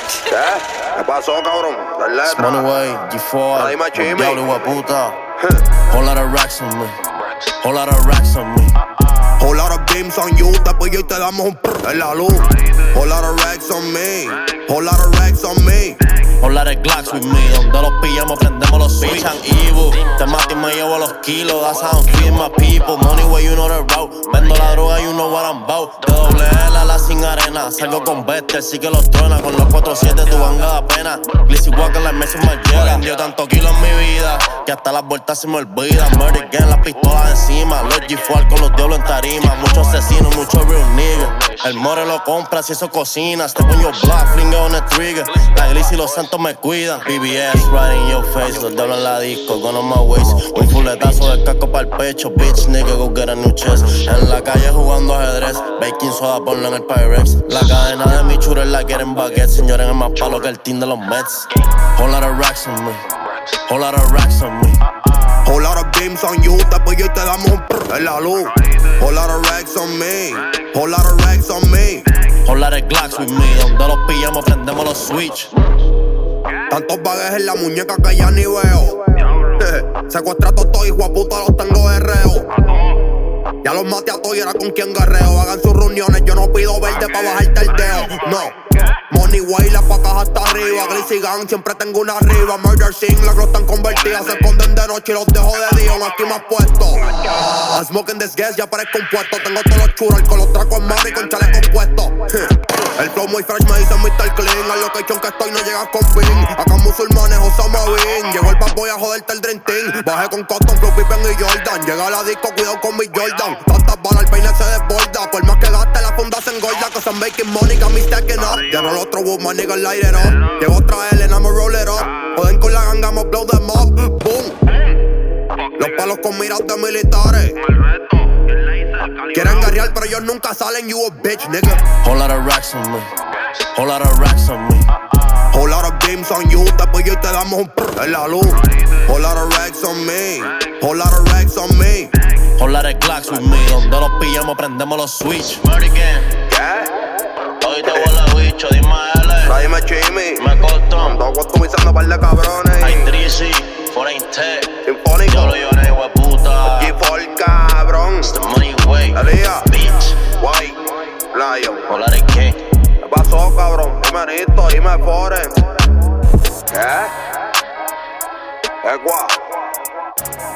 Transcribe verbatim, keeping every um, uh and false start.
¿Qué? ¿Qué pasó, cabrón? Dale, Money G cuatro, Ahí, machín, diablo, hijo de puta. Whole lot of racks on me. Whole lot of racks on me. Whole lot of beams on you, después yo y te damos un prr en la luz. Whole lot of racks on me. Whole lot of racks on me. Whole lot of Glocks with me. Donde los pillamos, prendemos los switch and evil. Te mato y me llevo los kilos. That's how I'm feeding my people. Money way, you know the route. Vendo la droga, you know what I'm about. De doble L a la sin arena. Salgo con bestia, sí que los truena. Con los cuatro siete tu vanga da pena. Glizzy Walker, las mesas me llegan. Dio tanto kilo en mi vida que hasta las vueltas se me olvidan. Murder gang, las pistolas encima. Los G cuatro con los diablos en tarima. Muchos asesinos, muchos real niggas. El more lo compra si eso cocina. Step on your block, finger on the trigger. La Glizzy y los santos me cuidan. B B S right in your face. Los diablos en la disco, gun on my waist. Un fuletazo del casco pa'l pecho. Bitch nigga, go get a new chest. En la calle jugando ajedrez. Baking soda, ponlo en el Pyrex. La cadena de mi churro la quieren baguette. Señores, es más palo que el team de los Mets. Whole lot of racks on me. Whole lot of racks on me. Whole lot of beams on you, después yo y te damos un prr en la luz. Whole lot of racks on me. Whole lot of racks on me. Whole lot of Glocks with me. Donde los pillamos, prendemos los switch. Tantos bagues en la muñeca que ya ni veo. Secuestra a todos, hijo a puta, los tengo de reo. Ya los maté a todos y era con quien guerreo. Hagan sus reuniones, yo no pido verde pa' bajarte el dedo. No. Money way, las pacas hasta arriba. Glizzy Gang, siempre tengo una arriba. Murder scene, las están convertidas. Se esconden de noche y los dejo de día. Aquí más puesto. I'm smoking this gas, ya parezco un puesto. Tengo todos los churros con los tracos en mano y con chalecos puestos. El flow muy fresh, me dicen mister Clean. A location que estoy no llegas con fin. Acá musulmanes, Osama Bin. Llegó el bad boy a joderte el Dream Team. Bajé con Cotton, Flow, Pippen y Jordan. Llega a la disco, cuidado con mi Jordan. Tantas balas, el peine se desborda. Por más que gaste, la funda se engorda. Cause I'm making money, got me stacking up. Ya no lo trobo, my nigga, light it up. Llevo otra L and I'ma roll it up. Joden con la ganga, I'ma blow them up. Boom. Los palos con miras de militares. Quieren guerrear, pero ellos nunca salen. You a bitch, nigga. Whole lot of racks on me. Whole lot of racks on me. Whole lot of beams on you, después yo y te damos un prr en la luz. Whole lot of racks on me. Whole lot of racks on me. Whole lot of Glocks with me. Donde los pillamos, prendemos los switch. Murder gang. ¿Qué? Hoy te huele bicho, dime L. Dime Jimmy. Me costó. Ando customizando par de cabrones. Hay Drizzy, Foreign Tech. Sinfónico. Yo lo lloré, hijo de puta. G cuatro, cabrón. It's the money way. Elías. Bitch. White. Lion. Whole lot of gang. ¿Qué pasó, cabrón? Dime Nito, dime Foreign. ¿Qué? ¿Qué guau?